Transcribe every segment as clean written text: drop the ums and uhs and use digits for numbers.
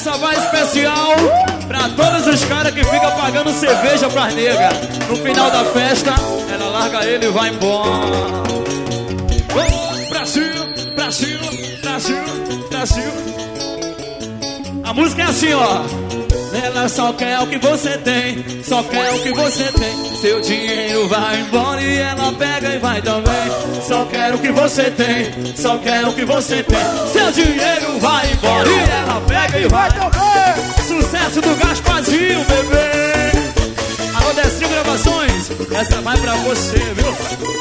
Essa vai especial pra todos os caras que ficam pagando cerveja pras negas. No final da festa, ela larga ele e vai embora. Brasil, Brasil, Brasil, Brasil. A música é assim, ó. Ela só quer o que você tem, só quer o que você tem. Seu dinheiro vai embora e ela pega e vai também. Só quer o que você tem, só quer o que você tem. Seu dinheiro vai embora e ela pega e vai também. Sucesso do Gasparzinho, bebê. Alô, Decinho Gravações, essa vai pra você, viu?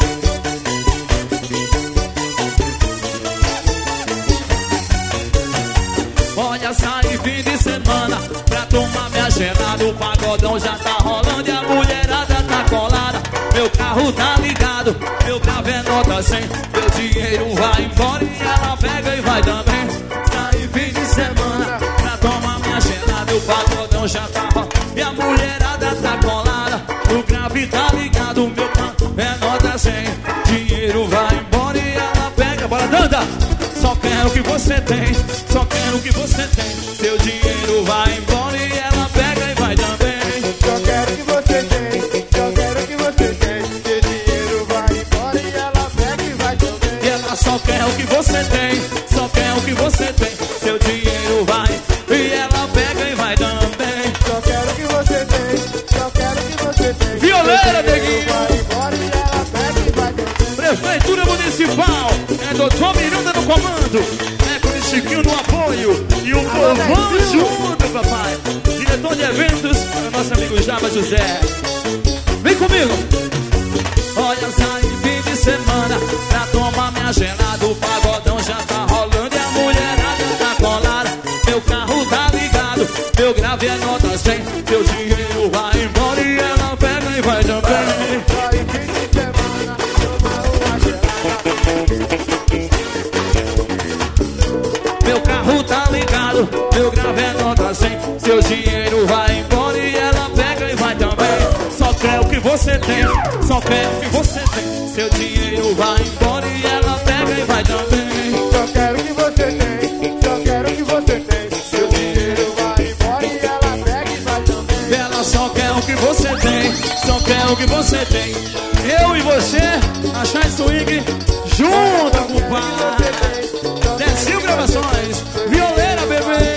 Olha, sair fim de semana pra tomar minha gelada. O pagodão já tá rolando e a mulherada tá colada. Meu carro tá ligado, meu carro é nota 100. Meu dinheiro vai embora e ela pega e vai também. Sair fim de semana pra tomar minha gelada. O pagodão já tá rolando e a mulherada tá colada. O grave tá ligado, meu carro é nota 100. Dinheiro vai embora e ela pega. Bora, Danda! Só quero o que você tem, só quero o que você tem. Seu dinheiro vai embora e ela pega e vai também. Só quero o que você tem, só quero o que você tem. Seu dinheiro vai embora e ela pega e vai também. E ela só quer o que você tem, só quer o que você tem. Seu dinheiro vai e ela pega e vai também. Só quero o que você tem, só quero o que você tem. Violeira, neguinho! Vai embora e ela pega e vai também. Prefeitura Municipal, é Doutor Miranda no comando, é com o Chiquinho no apoio e o povão junto, papai. Diretor de eventos, é o nosso amigo Java José. Vem comigo! Olha, saí fim de semana pra tomar minha gelada. O pagodão já tá rolando e a mulherada tá colada. Meu carro tá ligado, meu grave é nota 100. Meu dinheiro vai embora e ela pega e vai também. Sair fim de semana, tomar uma gelada. Meu carro tá ligado, meu grave é nota 100. Seu dinheiro vai embora e ela pega e vai também. Só quer o que você tem, só quer o que você tem. Seu dinheiro vai embora e ela pega e vai também. Só quero o que você tem, só quero o que você tem. Seu dinheiro vai embora e ela pega e vai também. Ela só quer o que você tem, só quer o que você tem. Eu e você, a Shine Swing, junto, compadre. Decinho Gravações, Violeira, bebê.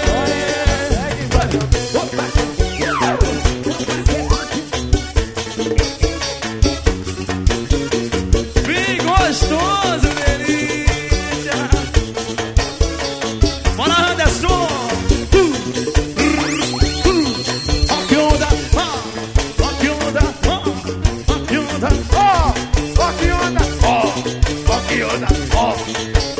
Bem gostoso, delícia. Bora, Anderson. Ó que onda, ó que onda, ó que onda, Ó que onda, ó que onda, ó.